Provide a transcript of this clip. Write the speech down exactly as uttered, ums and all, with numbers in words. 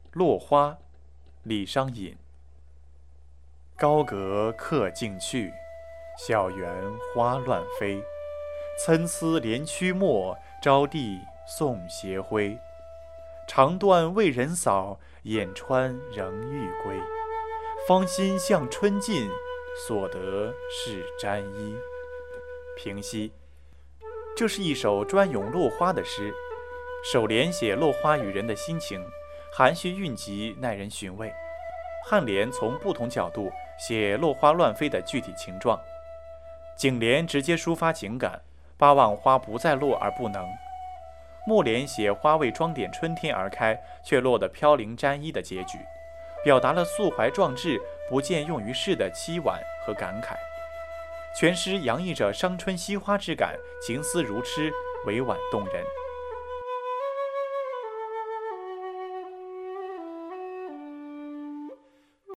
落花，李商隐。高阁客尽去，小园花乱飞。参差连曲陌，招地送斜晖。长断为人扫，眼穿仍欲归。芳心向春尽，所得是沾衣。平析，这是一首专咏落花的诗。首联写落花与人的心情，含蓄蕴藉，耐人寻味。颔联从不同角度写落花乱飞的具体情状。颈联直接抒发情感，巴望花不再落而不能。末联写花为装点春天而开，却落得飘零沾衣的结局，表达了素怀壮志不见用于世的凄婉和感慨。全诗洋溢着伤春惜花之感，情思如痴，委婉动人。